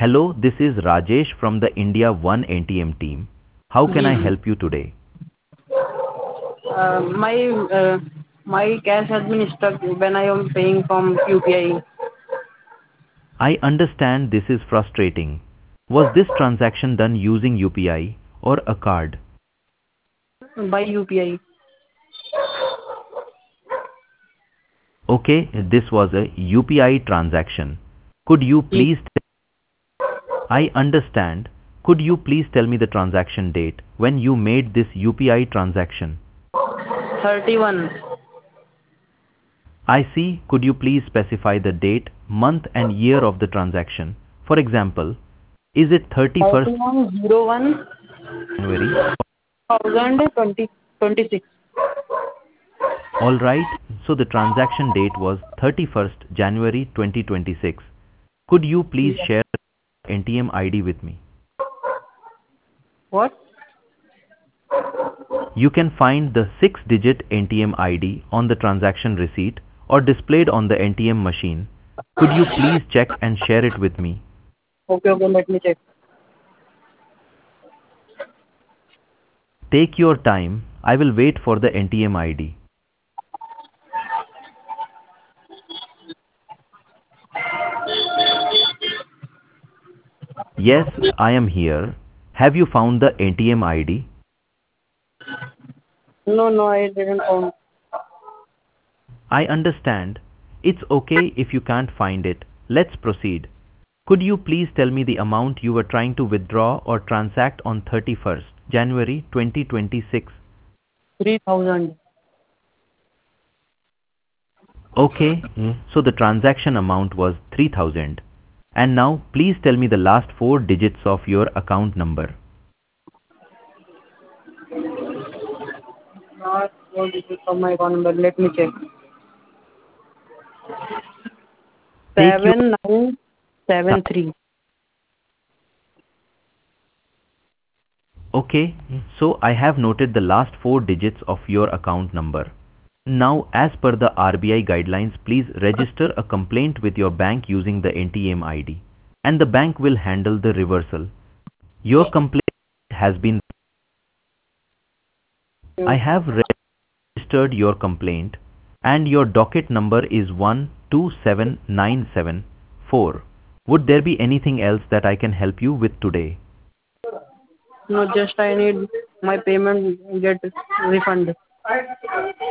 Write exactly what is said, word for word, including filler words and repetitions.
Hello, this is Rajesh from the India One A T M team. How can ji I ji help you today? uh, my uh, my cash has been stuck when I am paying from U P I I understand this is frustrating. Was this transaction done using U P I or a card? by U P I. Okay, this was a U P I transaction. Could you ji please I understand. Could you please tell me the transaction date when you made this U P I transaction? thirty one I see. Could you please specify the date, month and year of the transaction? For example, is it thirty thirty-first one zero one January? thousand twenty twenty six. All right. So the transaction date was thirty-first January twenty twenty-six. Could you please share the N T M I D with me? What? You can find the six-digit N T M I D on the transaction receipt or displayed on the N T M machine. Could you please check and share it with me? Okay, okay, let me check. Take your time. I will wait for the N T M I D. Yes, I am here. Have you found the N T M I D? No, no, I didn't found. I understand. It's okay if you can't find it. Let's proceed. Could you please tell me the amount you were trying to withdraw or transact on thirty-first January twenty twenty-six? Three thousand. Okay, so the transaction amount was three thousand. And now please tell me the last four digits of your account number. Not what is it from my account number? Let me check. Take your Seven nine seven time. three. Okay, so I have noted the last four digits of your account number. Now, as per the R B I guidelines, please register a complaint with your bank using the N T M I D, and the bank will handle the reversal. Your complaint has been. I have registered your complaint, and your docket number is one two seven nine seven four. Would there be anything else that I can help you with today? No, just I need my payment get refunded.